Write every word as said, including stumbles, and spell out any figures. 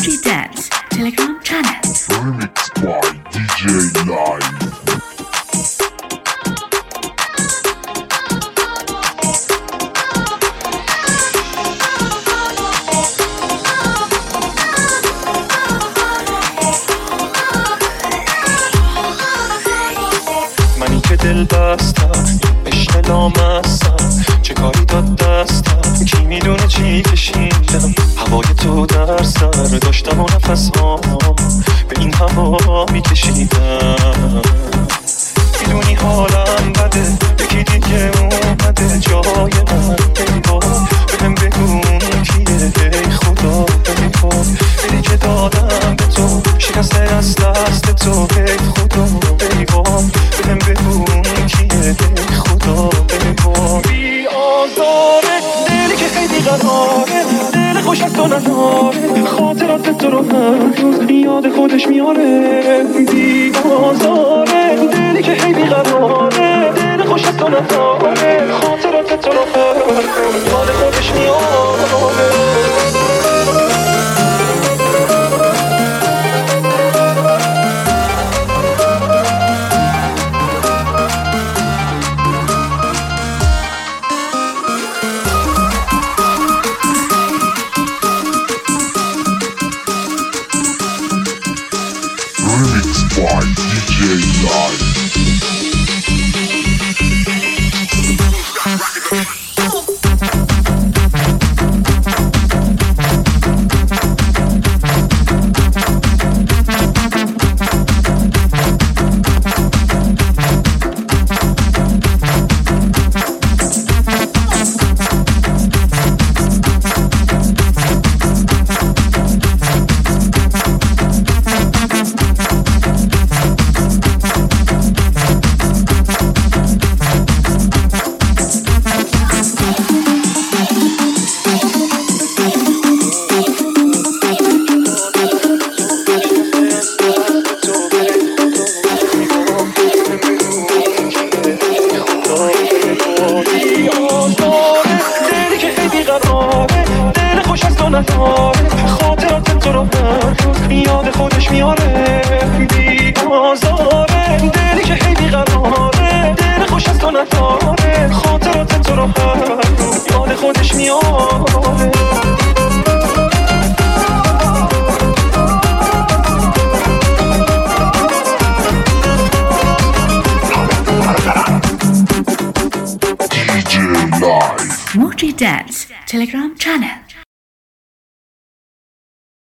Moji Dance Telegram channel. Remixed by دی جی Live. منی که دل بستم عشق نامستم، چه کاری داد دستم، کی میدونه چی کشیدم. هوای تو در سر داشتم و نفس هام به این هوا میکشیدم. میدونی حالم بده، یکی دیگه اومده جای من. ایوا بهم بگو کیه، ای خدا ایوا دلی که دادم به تو شکسته از دست تو. ای خدا ایوا بهم بگو کیه، ای خدا ایوا. بی آزاره دلی که خیلی قراره، دل خوش از تو نداره، خاطرات تو رو هر روز یاد خودش میاره. بی آزاره دلی که خیلی قراره، دل خوش از تو نداره، خاطرات تو رو هر روز یاد خودش میاره. Remixed by دی جی Live. خاطرات تو رو هر روز یاد خودش میاره. بی آزاره دلی که خیلی قراره، دل خوش از تو نداره، خاطرات تو رو هر روز یاد خودش میاره. دی جی Live. Moji Dance Telegram channel.